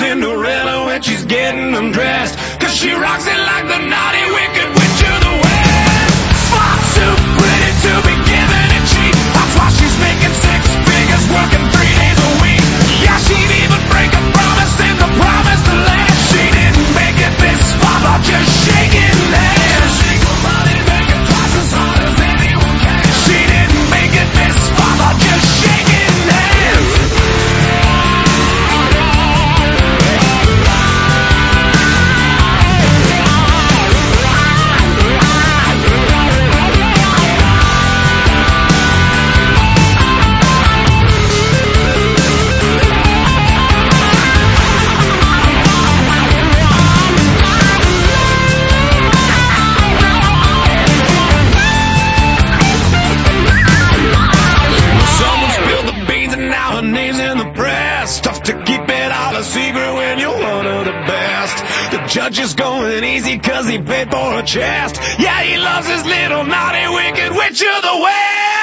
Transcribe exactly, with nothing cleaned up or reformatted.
Cinderella when she's getting undressed, 'cause she rocks it like the naughty wicked witch of the west. Far too pretty to be given a cheat, that's why she's making six figures working three days a week. Yeah, she'd even break a promise in the promise to last. She didn't make it this far by just shaking hands. Single money making twice as hard as anyone can. She didn't make it this far by just shaking hands. Judge is going easy 'cause he paid for a chest. Yeah, he loves his little naughty wicked witch of the West.